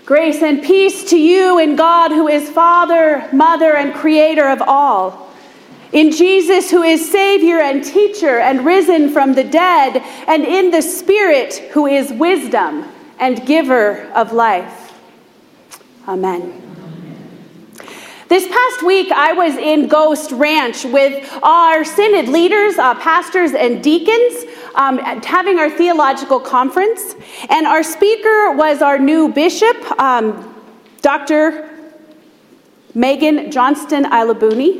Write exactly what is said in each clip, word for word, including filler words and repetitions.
Grace and peace to you in God, who is Father, Mother, and Creator of all. In Jesus, who is Savior and Teacher and risen from the dead, and in the Spirit, who is wisdom and giver of life. Amen. This past week, I was in Ghost Ranch with our synod leaders, uh, pastors, and deacons, um, having our theological conference. And our speaker was our new bishop, um, Doctor Megan Johnston Ilabuni.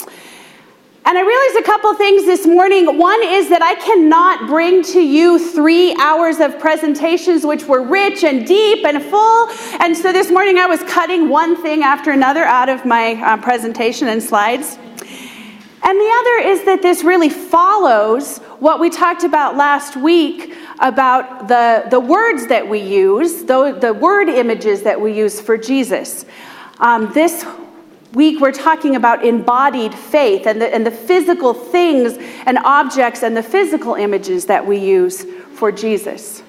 And I realized a couple things this morning. One is that I cannot bring to you three hours of presentations which were rich and deep and full. And so this morning I was cutting one thing after another out of my uh, presentation and slides. And the other is that this really follows what we talked about last week about the, the words that we use, the, the word images that we use for Jesus. Um, this week we're talking about embodied faith and the, and the physical things and objects and the physical images that we use for Jesus.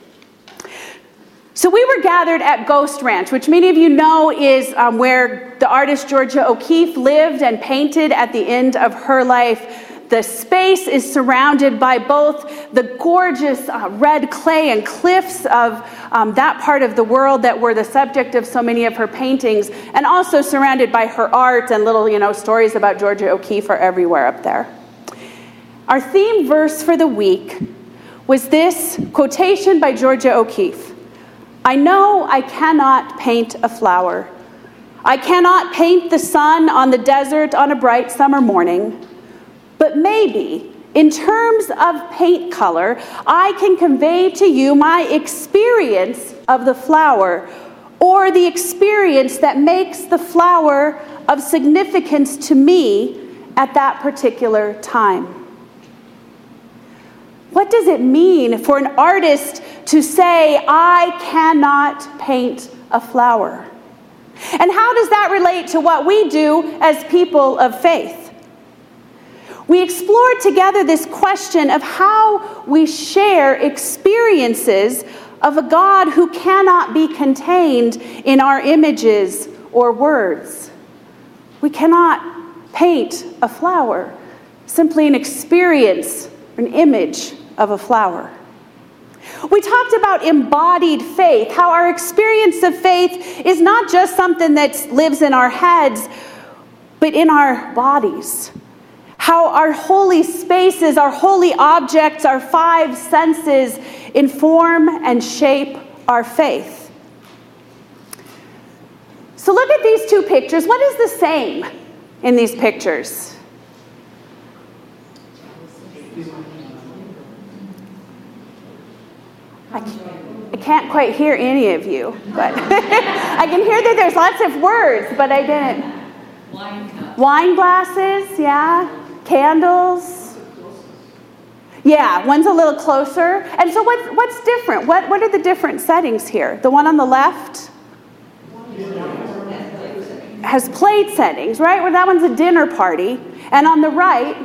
So we were gathered at Ghost Ranch, which many of you know is um, where the artist Georgia O'Keeffe lived and painted at the end of her life. The space is surrounded by both the gorgeous uh, red clay and cliffs of um, that part of the world that were the subject of so many of her paintings, and also surrounded by her art, and little, you know, stories about Georgia O'Keeffe are everywhere up there. Our theme verse for the week was this quotation by Georgia O'Keeffe. "I know I cannot paint a flower. I cannot paint the sun on the desert on a bright summer morning. But maybe, in terms of paint color, I can convey to you my experience of the flower, or the experience that makes the flower of significance to me at that particular time." What does it mean for an artist to say, "I cannot paint a flower"? And how does that relate to what we do as people of faith? We explored together this question of how we share experiences of a God who cannot be contained in our images or words. We cannot paint a flower, simply an experience, an image of a flower. We talked about embodied faith, how our experience of faith is not just something that lives in our heads, but in our bodies. How our holy spaces, our holy objects, our five senses inform and shape our faith. So look at these two pictures. What is the same in these pictures? I can't, I can't quite hear any of you, but I can hear that there's lots of words, but I didn't. Wine cups. Wine glasses, yeah. Candles. Yeah, one's a little closer. And so what, what's different? What, what are the different settings here? The one on the left has plate settings, right? Well, that one's a dinner party. And on the right,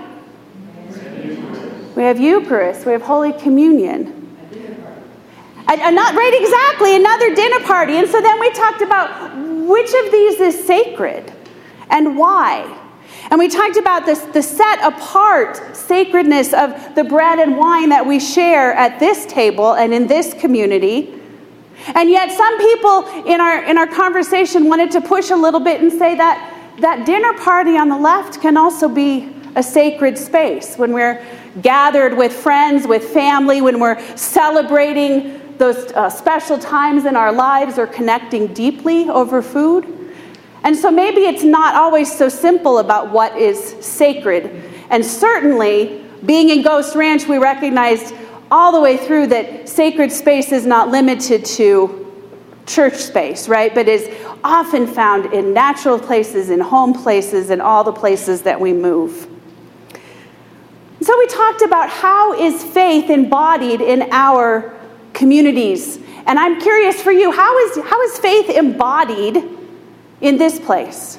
we have Eucharist. We have Holy Communion. And, and not right exactly, another dinner party. And so then we talked about which of these is sacred and why. And we talked about this, the set apart sacredness of the bread and wine that we share at this table and in this community. And yet some people in our in our conversation wanted to push a little bit and say that that dinner party on the left can also be a sacred space when we're gathered with friends, with family, when we're celebrating those uh, special times in our lives or connecting deeply over food. And so maybe it's not always so simple about what is sacred. And certainly, being in Ghost Ranch, we recognized all the way through that sacred space is not limited to church space, right? But is often found in natural places, in home places, in all the places that we move. So we talked about how is faith embodied in our communities. And I'm curious for you, how is, how is faith embodied in this place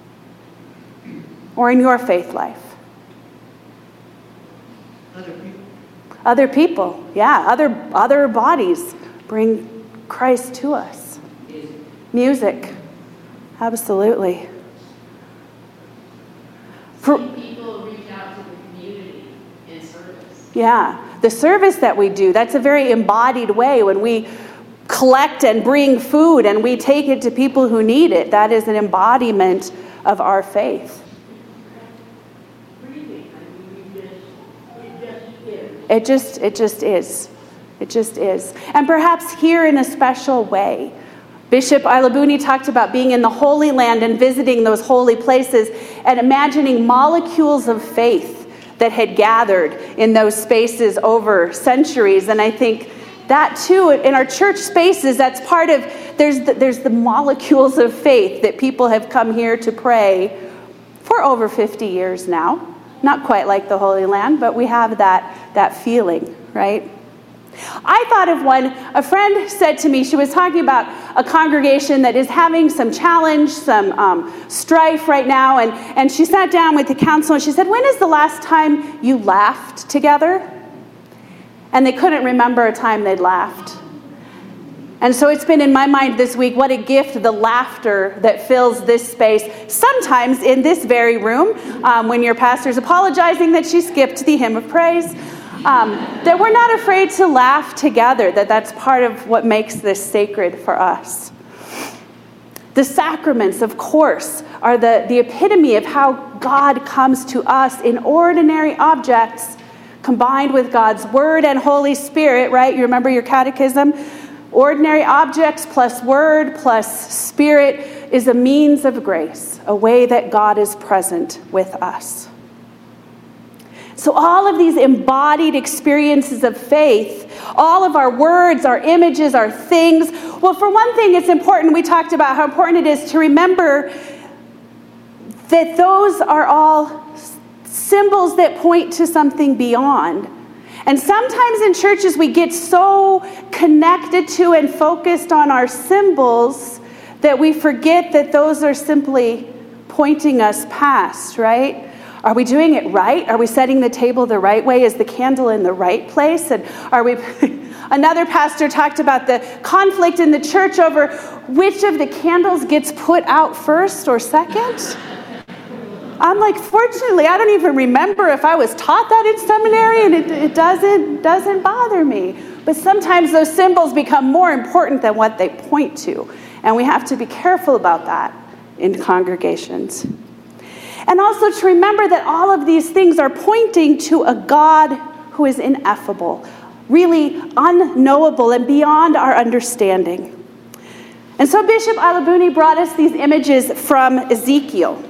or in your faith life? Other people. Other people, yeah, other other bodies bring Christ to us. Music. Absolutely. For, people reach out to the community in service. Yeah. The service that we do, that's a very embodied way when we collect and bring food and we take it to people who need it. That is an embodiment of our faith. It just, it just is. It just is. And perhaps here in a special way. Bishop Ailabuni talked about being in the Holy Land and visiting those holy places and imagining molecules of faith that had gathered in those spaces over centuries. And I think that too, in our church spaces, that's part of, there's the, there's the molecules of faith that people have come here to pray for over fifty years now. Not quite like the Holy Land, but we have that, that feeling, right? I thought of one, a friend said to me, she was talking about a congregation that is having some challenge, some um, strife right now, and, and she sat down with the council and she said, when is the last time you laughed together? And they couldn't remember a time they'd laughed. And so it's been in my mind this week, what a gift, the laughter that fills this space. Sometimes in this very room, um, when your pastor's apologizing that she skipped the hymn of praise, um, that we're not afraid to laugh together, that that's part of what makes this sacred for us. The sacraments, of course, are the, the epitome of how God comes to us in ordinary objects combined with God's Word and Holy Spirit, right? You remember your catechism? Ordinary objects plus Word plus Spirit is a means of grace, a way that God is present with us. So all of these embodied experiences of faith, all of our words, our images, our things, well, for one thing, it's important, we talked about how important it is to remember that those are all symbols that point to something beyond. And sometimes in churches we get so connected to and focused on our symbols that we forget that those are simply pointing us past, right? Are we doing it right? Are we setting the table the right way? Is the candle in the right place? And are we... Another pastor talked about the conflict in the church over which of the candles gets put out first or second. I'm like, fortunately, I don't even remember if I was taught that in seminary, and it, it doesn't doesn't bother me. But sometimes those symbols become more important than what they point to, and we have to be careful about that in congregations. And also to remember that all of these things are pointing to a God who is ineffable, really unknowable and beyond our understanding. And so Bishop Ailabuni brought us these images from Ezekiel.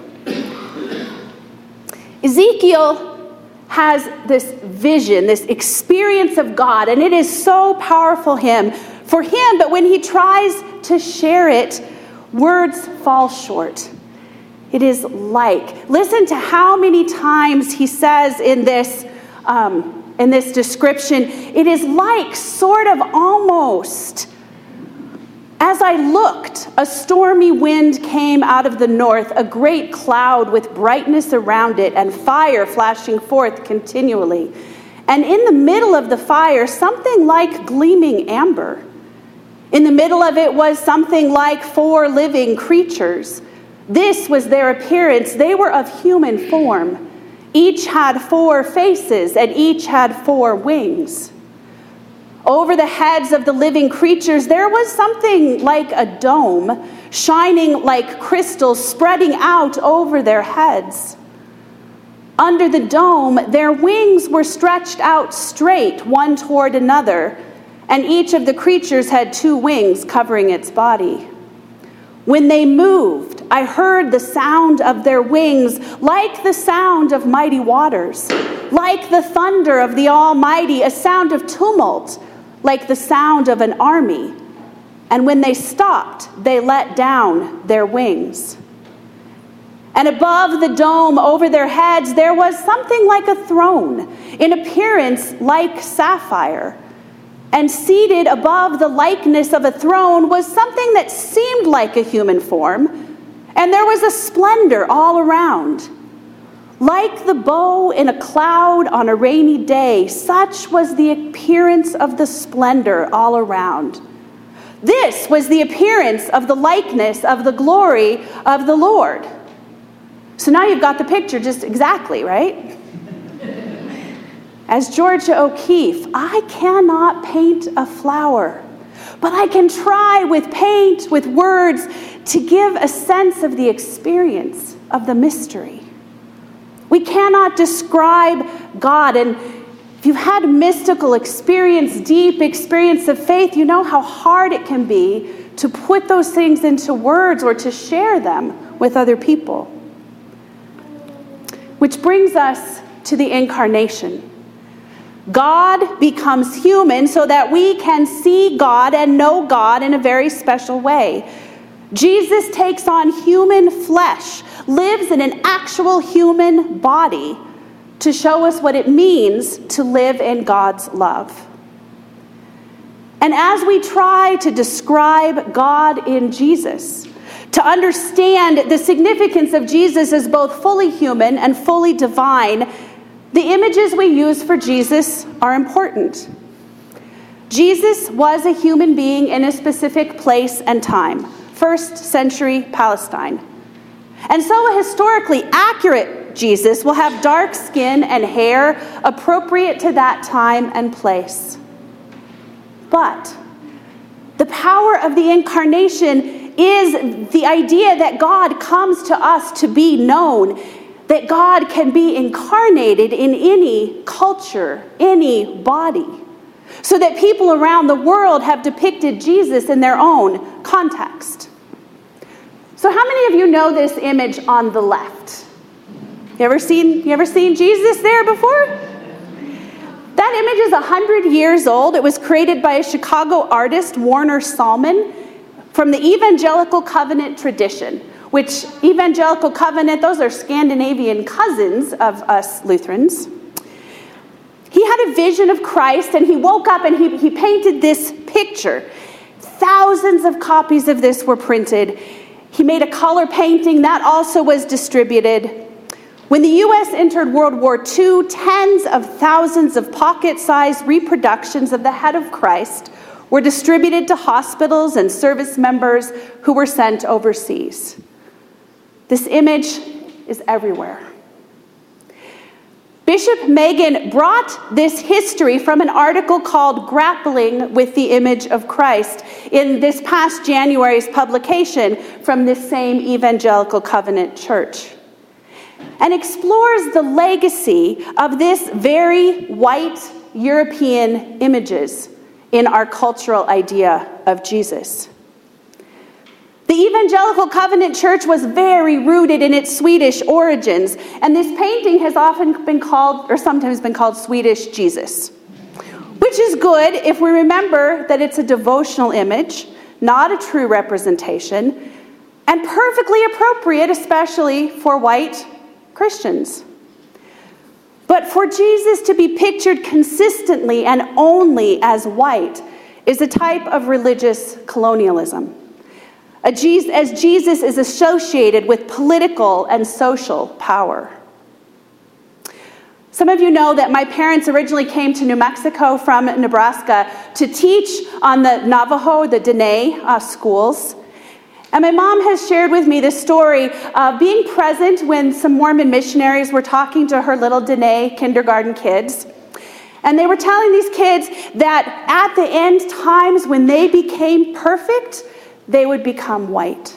Ezekiel has this vision, this experience of God, and it is so powerful him, for him, but when he tries to share it, words fall short. It is like, listen to how many times he says in this, um, in this description, it is like, sort of, almost. As I looked, a stormy wind came out of the north, a great cloud with brightness around it and fire flashing forth continually. And in the middle of the fire, something like gleaming amber. In the middle of it was something like four living creatures. This was their appearance. They were of human form. Each had four faces and each had four wings. Over the heads of the living creatures, there was something like a dome, shining like crystal, spreading out over their heads. Under the dome, their wings were stretched out straight, one toward another, and each of the creatures had two wings covering its body. When they moved, I heard the sound of their wings like the sound of mighty waters, like the thunder of the Almighty, a sound of tumult, like the sound of an army. And when they stopped, they let down their wings. And above the dome over their heads, there was something like a throne, in appearance like sapphire. And seated above the likeness of a throne was something that seemed like a human form, and there was a splendor all around. Like the bow in a cloud on a rainy day, such was the appearance of the splendor all around. This was the appearance of the likeness of the glory of the Lord. So now you've got the picture just exactly, right? As Georgia O'Keeffe, I cannot paint a flower, but I can try with paint, with words, to give a sense of the experience of the mystery. We cannot describe God, and if you've had mystical experience, deep experience of faith, you know how hard it can be to put those things into words or to share them with other people. Which brings us to the incarnation. God becomes human so that we can see God and know God in a very special way. Jesus takes on human flesh, lives in an actual human body to show us what it means to live in God's love. And as we try to describe God in Jesus, to understand the significance of Jesus as both fully human and fully divine, the images we use for Jesus are important. Jesus was a human being in a specific place and time, first century Palestine. And so a historically accurate Jesus will have dark skin and hair appropriate to that time and place. But the power of the incarnation is the idea that God comes to us to be known, that God can be incarnated in any culture, any body, so that people around the world have depicted Jesus in their own context. So how many of you know this image on the left? You ever seen, you ever seen Jesus there before? That image is one hundred years old. It was created by a Chicago artist, Warner Salmon, from the Evangelical Covenant tradition, which Evangelical Covenant, those are Scandinavian cousins of us Lutherans. He had a vision of Christ, and he woke up and he, he painted this picture. Thousands of copies of this were printed. He made a color painting that also was distributed. When the U S entered World War Two, tens of thousands of pocket-sized reproductions of the head of Christ were distributed to hospitals and service members who were sent overseas. This image is everywhere. Bishop Megan brought this history from an article called Grappling with the Image of Christ in this past January's publication from this same Evangelical Covenant Church, and explores the legacy of this very white European images in our cultural idea of Jesus. The Evangelical Covenant Church was very rooted in its Swedish origins, and this painting has often been called, or sometimes been called, Swedish Jesus, which is good if we remember that it's a devotional image, not a true representation, and perfectly appropriate, especially for white Christians. But for Jesus to be pictured consistently and only as white is a type of religious colonialism, as Jesus is associated with political and social power. Some of you know that my parents originally came to New Mexico from Nebraska to teach on the Navajo, the Dene uh, schools. And my mom has shared with me this story of being present when some Mormon missionaries were talking to her little Dene kindergarten kids. And they were telling these kids that at the end times when they became perfect, they would become white.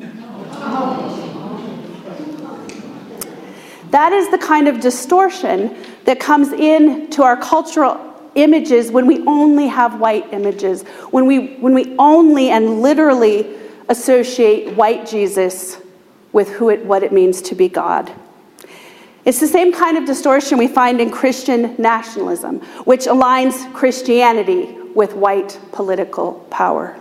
That is the kind of distortion that comes into our cultural images when we only have white images, when we when we only and literally associate white Jesus with who it, what it means to be God. It's the same kind of distortion we find in Christian nationalism, which aligns Christianity with white political power.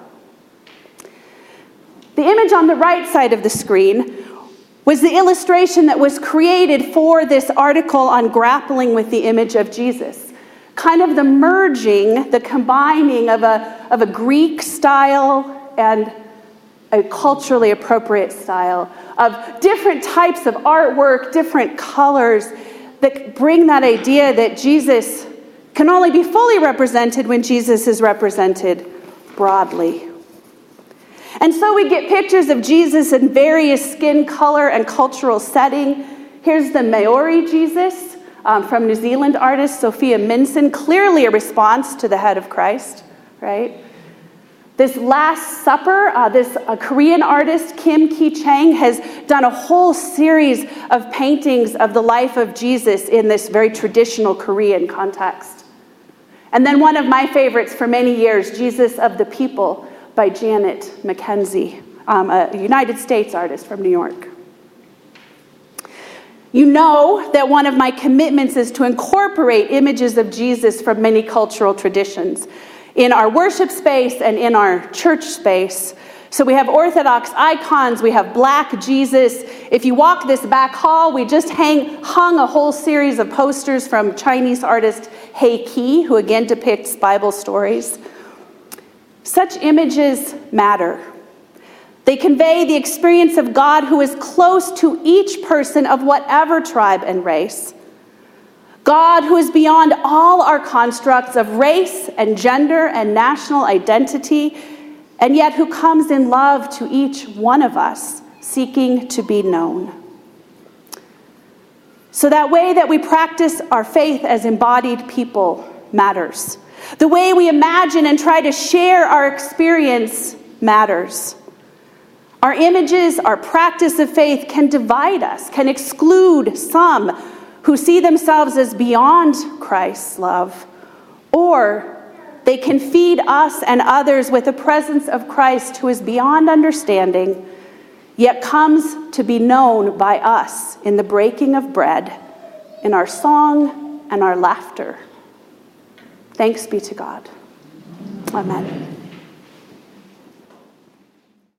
The image on the right side of the screen was the illustration that was created for this article on grappling with the image of Jesus. Kind of the merging, the combining of a, of a Greek style and a culturally appropriate style, of different types of artwork, different colors that bring that idea that Jesus can only be fully represented when Jesus is represented broadly. And so we get pictures of Jesus in various skin color and cultural setting. Here's the Maori Jesus um, from New Zealand artist Sophia Minson, clearly a response to the head of Christ, right? This Last Supper, uh, this uh, Korean artist Kim Ki-chang has done a whole series of paintings of the life of Jesus in this very traditional Korean context. And then one of my favorites for many years, Jesus of the People by Janet McKenzie, um, a United States artist from New York. You know that one of my commitments is to incorporate images of Jesus from many cultural traditions in our worship space and in our church space. So we have Orthodox icons, we have Black Jesus. If you walk this back hall, we just hang, hung a whole series of posters from Chinese artist He Qi, who again depicts Bible stories. Such images matter. They convey the experience of God who is close to each person of whatever tribe and race. God who is beyond all our constructs of race and gender and national identity, and yet who comes in love to each one of us, seeking to be known. So that way that we practice our faith as embodied people matters. The way we imagine and try to share our experience matters. Our images, our practice of faith can divide us, can exclude some who see themselves as beyond Christ's love, or they can feed us and others with the presence of Christ who is beyond understanding, yet comes to be known by us in the breaking of bread, in our song and our laughter. Thanks be to God. Amen.